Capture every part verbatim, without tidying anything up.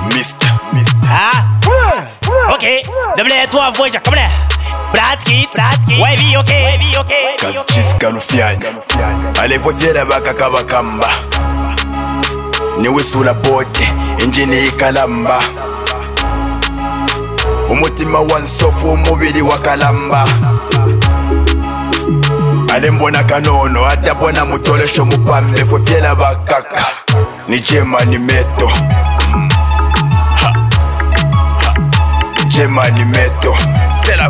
Mister Ah, ok, double toi voja, comme là. Bratski, Bratski, wavy, ok, wavy, ok. Kazichiska Lufiani alivyovyela bakakabakamba niwisula bote injini ikalamba umutima wansofu umubiri wakalamba alembona kanono atabona mutolesho mupambe fofyela bakaka ni Jemani Meto ha. Ha. Jemani Meto Sela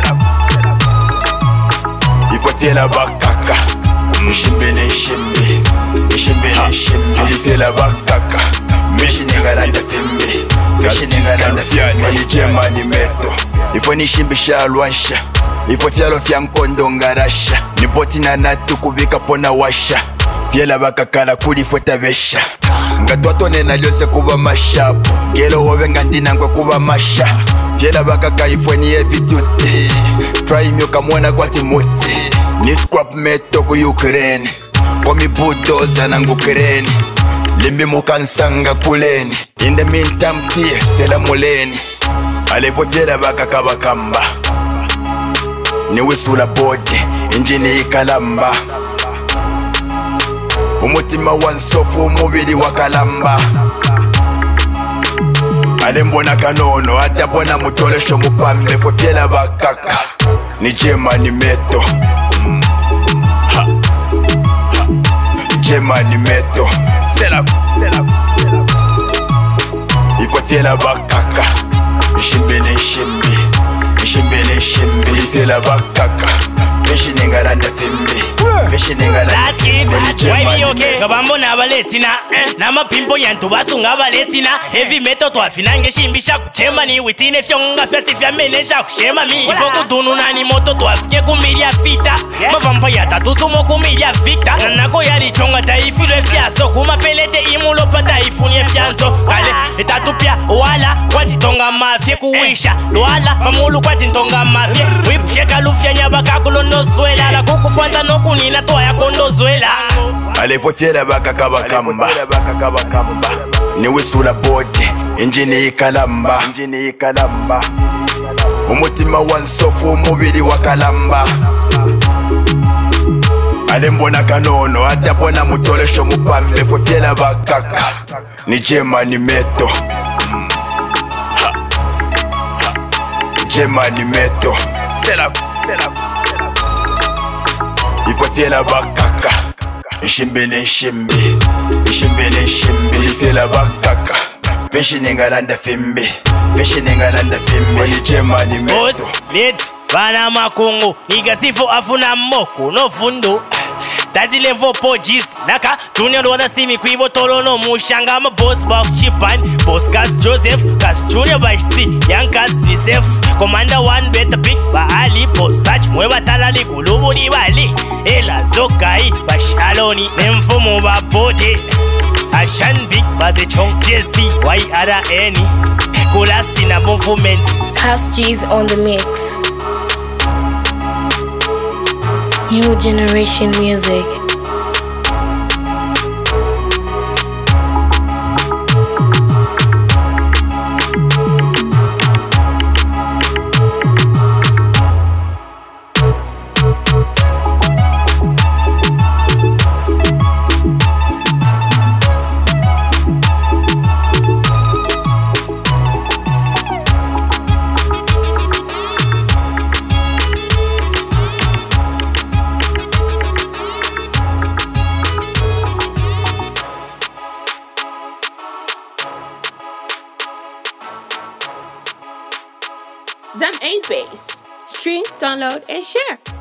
ifofyela bakaka Nshimbe nshimbe Nshimbe nshimbe ifofyela bakaka Mishinengalanda fimbe Mishinengalanda fimbe ni Jemani Meto ifo nishimbisha alwansha ifo fyalo fya nkondo ngarasha nipoti na natu kubika pona washa fyela bakakala kuli fotabesha nga twatone na lyose kuba mashapu gelo wobe nga ndinangwe kuba masha fyela bakaka ifwe ni evitute try myoka mwana kwa timuti ni scrap meto ku Ukraine komi bulldozer nangu Ukraine limbi mukansanga kuleni in the meantime tia sela muleni alivyo fyela bakaka bakamba niwisula bode injini ikalamba umutima wansofu umubiri wakalamba alembona kanono atabona mutolesho mupambe fofyela bakaka ni Jemani Meto ha. Ha. Jemani Meto Sela ifofyela bakaka Nshimbe nshimbe Nshimbe nshimbe ifofyela bakaka Mishinengalanda fimbe Mishinengalanda fimbe wavy, ok. Ngabambona abaletina namapimpo yantu basunga abaletina heavy metal twafinange shimbisha kuchemani witine fyonga fyati fya menesha kushema mi ifo kudunu nani moto twafike kumilia fita mavampa yatatu sumo kumilia victa nanako yalichonga taifilwe fyaso kumapelete imulopa taifunye fyanzo kale etatupya wala kwatitonga mafye kuwisha lwala mamulu kwatintonga mafye wipsheka lufya nyabakakulondozwela la kukufanta nokunina twaya kondozwela alivyovyela bakaka bakamba niwisula bode injini ikalamba umutima wansofu umubiri wakalamba alembona kanono atabona mutolesho mupambe fofyela bakaka ni Jemani Meto ha. Ha. Jemani Meto Sela ifofyela bakaka Nshimbe nshimbe Nshimbe nshimbe ifofyela bakaka Mishinengalanda fimbe Mishinengalanda fimbe ni Jemani Meto Late bana makungu nigasifu afuna moko no fundo Daddy level pojis naka junior wanna see me kwibo tolo no mushanga I'm a boss box chipan boss Cas Joseph Cas Junior by Sti Young Cas Lisef Commander one better pick ba Ali boss search mweba talali kulubu ni bali ela zokai ba shaloni nemfumo ba bode Ashan big baze chong J S T Y R N Kulasti na movement Cas G's on the mix. New generation music. Zam eight Base. Stream, download, and share.